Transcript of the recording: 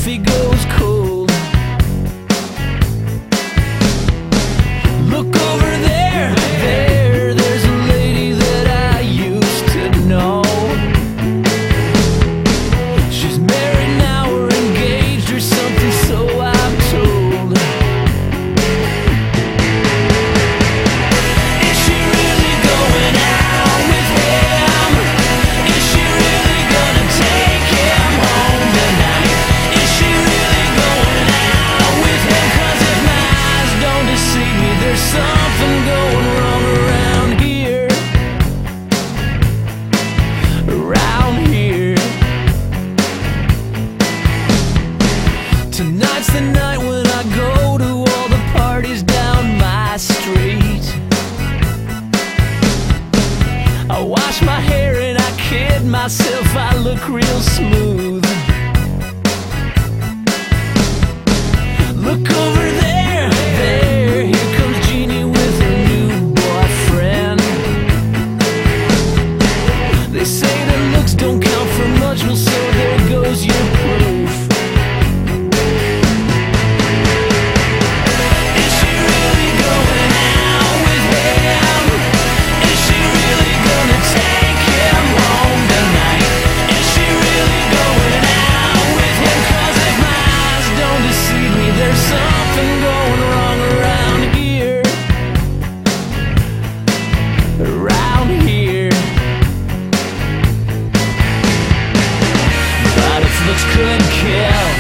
coffee goes cold. Look over there, there's a lady that I used to know. She's married now or engaged or something, so I'm told. Is she really going out with him? Is she really gonna take him home tonight? Is she really going out with him? 'Cause if my eyes don't deceive me, there's something going wrong around here. Around here. Tonight's the night when I go to all the parties down my street. I wash my hair and I kid myself, I look real smooth. Look over there, here comes Jeannie with her new boyfriend. They say that looks don't count for much, well so there goes your proof. Is she really going out with him? Is she really gonna take him home tonight? Is she really going out with him? 'Cause if my eyes don't deceive me, there's something going wrong around here. Around here. But if looks could kill,